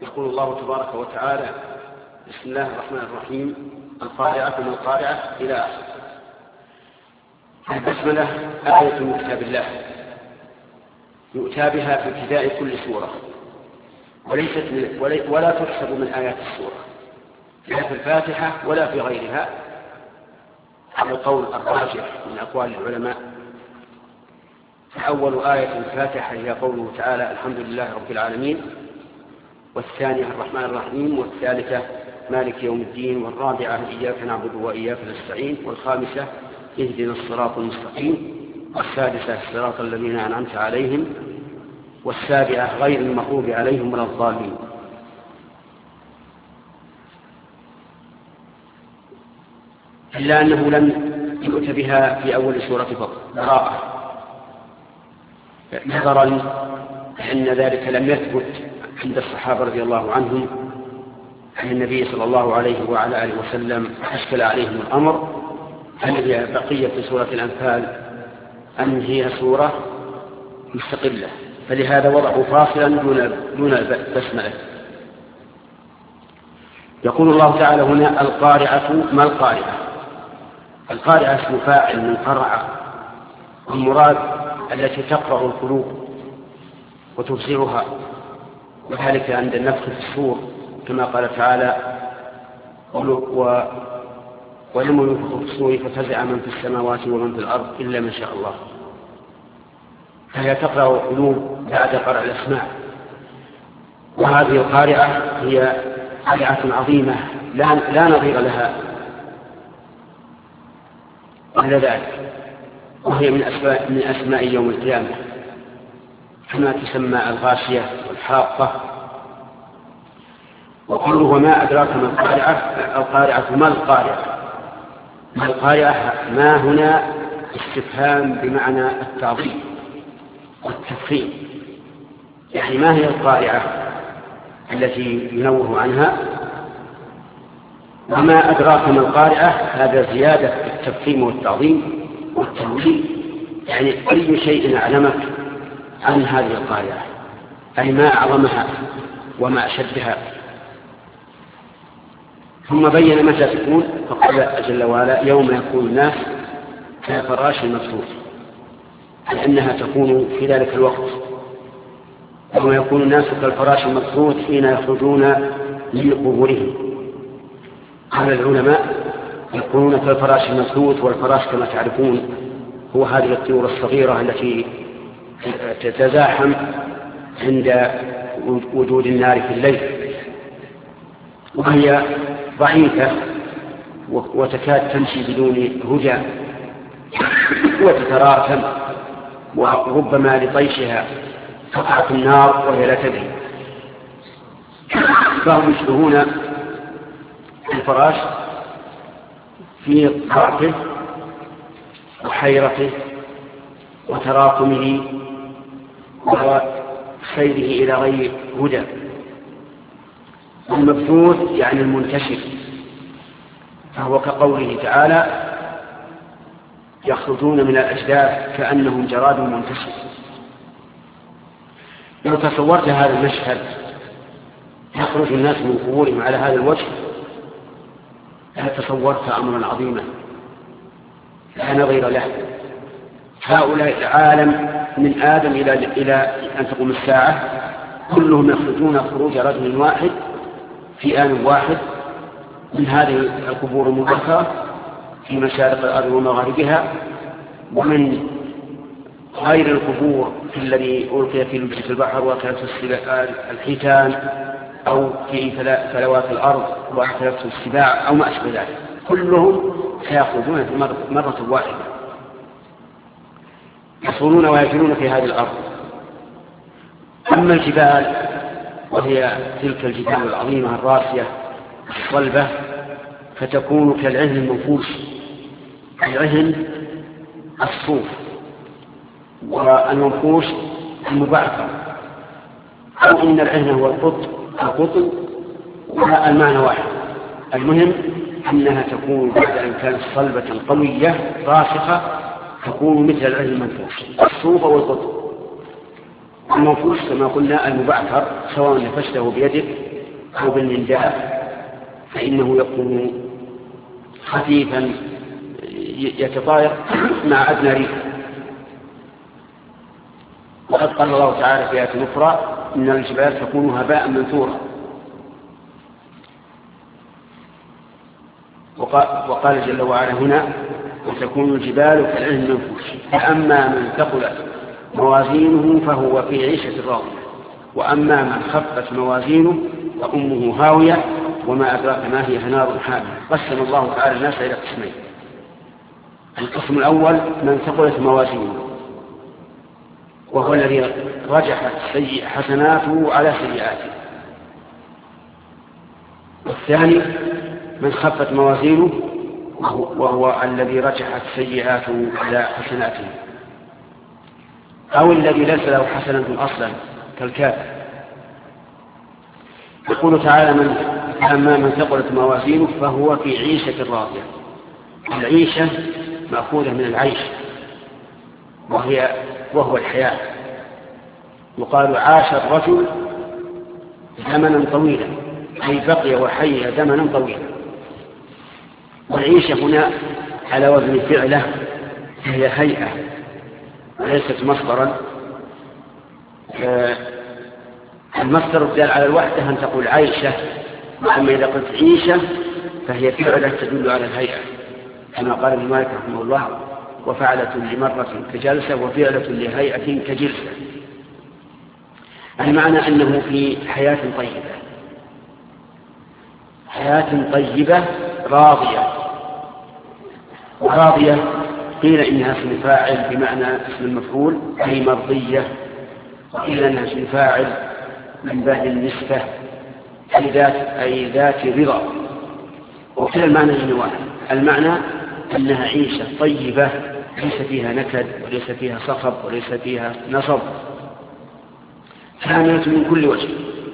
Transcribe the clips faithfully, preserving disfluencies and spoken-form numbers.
يقول الله تبارك وتعالى: بسم الله الرحمن الرحيم، القارعة ما القارعة إلى آخره. البسملة آية من كتاب الله يؤتى بها في ابتداء كل سورة، وليست ولا تحسب من آيات السورة لا في الفاتحة ولا في غيرها، على القول الراجح من أقوال العلماء. فأول آية في الفاتحة هي قوله تعالى: الحمد لله رب العالمين، والثانية الرحمن الرحيم، والثالثة مالك يوم الدين، والرابعة إياك نعبد وإياك نستعين، والخامسة اهدنا الصراط المستقيم، والسادسة الصراط الذين أنعمت عليهم، والسابعة غير المغضوب عليهم ولا الضالين. إلا أنه لم يؤت بها في أول سورة براءة، نظرا أن ذلك لم يثبت عند الصحابة رضي الله عنهم أن النبي صلى الله عليه وعلى آله وسلم أشكل عليهم الأمر هل هي بقية سورة الأنفال أم هي سورة مستقلة، فلهذا وضعوا فاصلا دون البسملة. يقول الله تعالى هنا: القارعة ما القارعة. القارعة اسم فاعل من قرع، والمراد التي تقرع القلوب وتفزعها، وذلك عند النفخ في الصور كما قال تعالى: ولم ينفخ في الصور ففزع من في السماوات ومن في الأرض إلا من شاء الله. فهي تقرع القلوب بعد قرع الأسماع. وهذه القارعة هي قارعة عظيمة لا نظير لها إلا ذلك، وهي من أسماء, من أسماء يوم القيامة، كما تسمى الغاشية والحاقة. وقوله: وما أدراك ما القارعة. القارعة ما القارعة. ما القارعة ما هنا استفهام بمعنى التعظيم والتفخيم، يعني ما هي القارعة التي ينوه عنها. وما أدراك ما القارعة هذا زيادة في التفخيم والتعظيم والتنويه، يعني أي شيء أعلمك عن هذه القارعة، أي ما أعظمها وما أشدها. ثم بين متى تكون، فقال جل وعلا: يوم يكون الناس كالفراش المبثوث، لأنها تكون في ذلك الوقت. يوم يكون الناس كالفراش المبثوث حين يخرجون من قبورهم. قال العلماء: يكونون كالفراش المبثوث، والفراش كما تعرفون هو هذه الطيور الصغيرة التي تتزاحم عند وجود النار في الليل، وهي ضعيفة وتكاد تمشي بدون هدى وتتراكم، وربما لطيشها تقع في النار وهي لا تدري. فهم يشبهون الفراش في ضعفه وحيرته وتراكمه وسيره إلى غير هدى. المبثوث يعني المنتشر، فهو كقوله تعالى: يخرجون من الأجداث كأنهم جراد منتشر. لو تصورت هذا المشهد يخرج الناس من قبورهم على هذا الوجه تصورت أمرا عظيما لا نظير له. هؤلاء العالم من آدم إلى إلى أن تقوم الساعة كلهم يخرجون خروج رجل واحد في آن واحد من هذه القبور المبكرة في مشارق الأرض ومغاربها، ومن غير القبور في الذي ألقي في لجة البحر وأكلته الحيتان أو في فلوات الأرض وأكلته السباع أو ما أشبه ذلك، كلهم سيخرجون مرة واحدة يصولون ويجرون في هذه الأرض. أما الجبال وهي تلك الجبال العظيمة الراسية الصلبة فتكون كالعهن المنفوش، العهن الصوف والمنفوش المبعثر، أو إن العهن هو القطن القطن المعنى واحد. المهم أنها تكون بعد أن كانت صلبة قوية راسخة تكون مثل العهن المنفوش الصوف والقطن. المنفوش كما قلنا المبعثر سواء نفشته بيدك أو بالمنداف فإنه يكون خفيفا يتطاير مع أدنى ريح. وقد قال الله تعالى في آية أخرى إن الجبال تكون هباء منثورا. وقال جل وعلا هنا وتكون الجبال كالعهن المنفوش فأما من ثقلت موازينه فهو في عيشة راضية وأما من خفت موازينه فأمه هاوية وما أدراك ما هي نار حامية. قسم الله تعالى الناس إلى قسمين. القسم الأول من ثقلت موازينه وهو الذي رجحت سيئ حسناته على سيئاته. والثاني من خفت موازينه وهو الذي رجحت سيئاته على حسناته أو الذي ليس له حسنة أصلا كالكافر. يقول تعالى من أما من ثقلت موازينه فهو في عيشة راضية. العيشة مأخوذة من العيش وهي وهو الحياة. يقال عاش الرجل زمنا طويلا أي بقي وحي زمنا طويلا. والعيشة هنا على وزن فعله هي هيئة وليست مصدرا. المصدر الدال على الوحدة أن تقول عيشة، أما إذا قلت عيشة فهي فعلة تدل على الهيئة كما قال ابن مالك رحمه الله وفعلة لمرة كجلسة وفعلة لهيئة كجلسة. المعنى أنه في حياة طيبة حياة طيبة راضية. وراضية قيل إنها اسم فاعل بمعنى اسم المفعول أي مرضية وقيل إنها اسم فاعل من باب النسبة أي ذات, أي ذات رضا. وكلا المعنى جنوان. المعنى أنها عيشة طيبة ليس فيها نكد وليس فيها صخب وليس فيها نصب كاملة من كل وجه.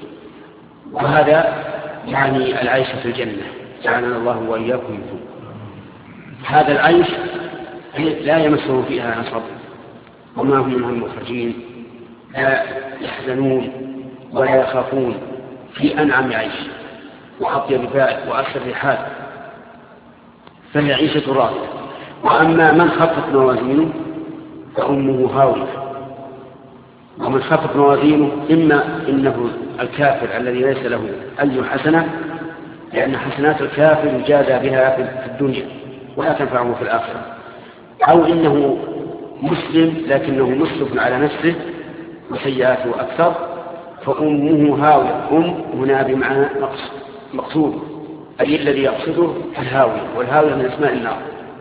وهذا يعني العيش في الجنة جعلنا الله وإياكم منه. هذا العيش لا يمسهم فيها نصب وما هم منها مخرجين لا يحزنون ولا يخافون في أنعم عيش وأطيب فائد وأسر حال فهي عيشة راضية. وأما من خفت موازينه فأمه هاوية. ومن خفت موازينه إما إنه الكافر الذي ليس له أي حسنة لأن حسنات الكافر يجازى بها في الدنيا ولا تنفعه في الآخرة أو إنه مسلم لكنه مسلم على نفسه وسيئاته أكثر فأمه هاوية. أم هنا بمعنى مقصود أي الذي يقصده الهاوية والهاوية من اسماء النار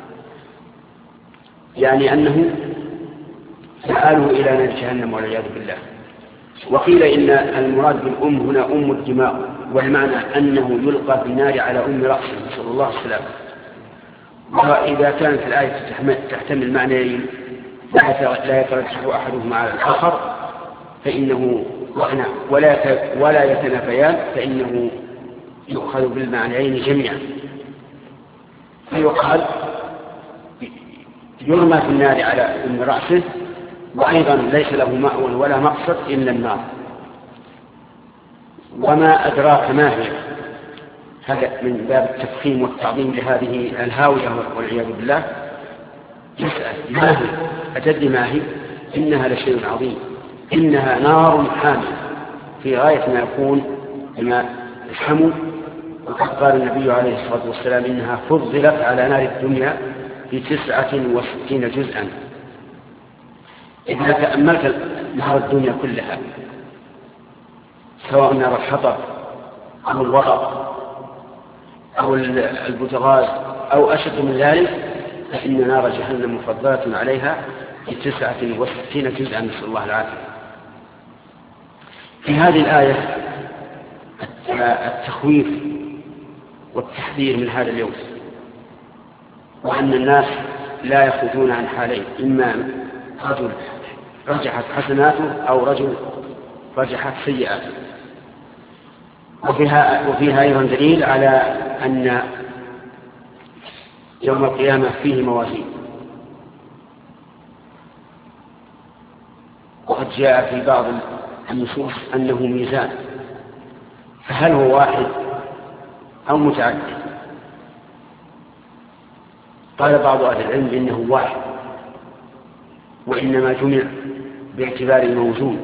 يعني أنه سآله إلى نار جهنم والعياذ بالله. وقيل إن المراد بالأم هنا أم الدماء والمعنى أنه يلقى في النار على أم رأسه نسأل الله السلامة. وإذا كانت الآية تحتمل معنيين لا يترجح أحدهما على الآخر فإنه ولا ولا يتنافيان فإنه يؤخذ بالمعنيين جميعا. فيقال يرمى في النار على أم رأسه وأيضا ليس له مأوى ولا مقصد إلا النار. وما أدراك ما هي هذا من باب التفخيم والتعظيم لهذه الهاوية والعياذ بالله. يسأل ما هي أتدري ما هي إنها لشيء عظيم إنها نار حامية في غاية ما يكون بما يفهموا. وقد قال النبي عليه الصلاة والسلام إنها فضلت على نار الدنيا بتسعة وستين جزءا. إذا تأملت نار الدنيا كلها سواء نار الحطب أو الورق أو البوتغاز أو أشد من ذلك فإن نار جهنم مفضلة عليها بتسعة وستين جزءا نسأل الله العافية. في هذه الآية التخويف والتحذير من هذا اليوم وأن الناس لا يخرجون عن حالين إما رجل رجحت حسناته أو رجل رجحت سيئاته. وفيها, وفيها أيضا دليل على أن يوم القيامة فيه موازين. وقد جاء في بعض النصوص أنه ميزان، فهل هو واحد أو متعدد؟ قال بعض أهل العلم إنه واحد، وإنما جمع باعتبار الموزون،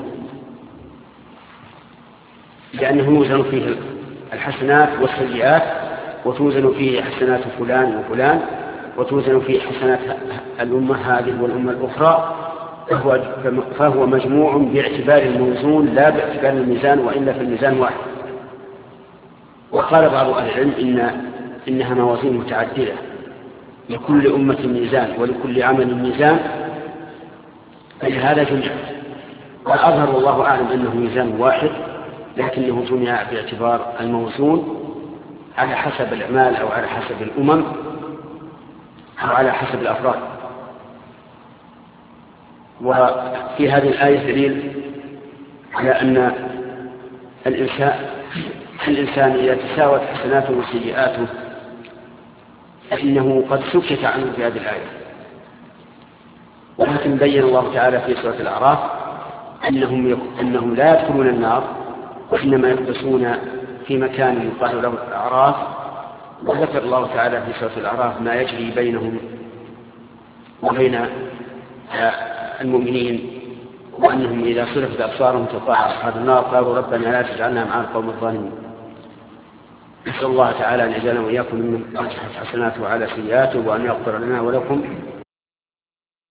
لأنه يوزن فيه الحسنات والسيئات، وتوزن فيه حسنات فلان وفلان، وتوزن فيه حسنات الأمة هذه والأمة الأخرى، فهو, فهو مجموع باعتبار الموزون لا باعتبار الميزان، وإلا في الميزان واحد. وقال بعض أهل العلم إن إنها موازين متعددة، لكل أمة ميزان ولكل عمل ميزان، فلهذا جمع. والأظهر والله أعلم أنه ميزان واحد، لكنه جمع باعتبار الموزون على حسب الأعمال أو على حسب الأمم أو على حسب الأفراد. وفي هذه الآية دليل على أن الإنسان الإنسان إذا تساوت حسناته وسيئاته فإنه قد سكت عنه في هذه الآية. ولكن بين الله تعالى في سورة الأعراف أنهم, أنهم لا يدخلون النار، وإنما يقدسون في مكان يقال له الأعراف. وذكر الله تعالى في سورة الأعراف ما يجري بينهم وبين المؤمنين، وأنهم إذا صرفت أبصارهم تلقاء أصحاب النار قالوا ربنا لا تجعلنا مع القوم الظالمين. نسأل الله تعالى أن يجعلنا وإياكم ممن أصحت حسناته على سيئاته، وأن يغفر لنا ولكم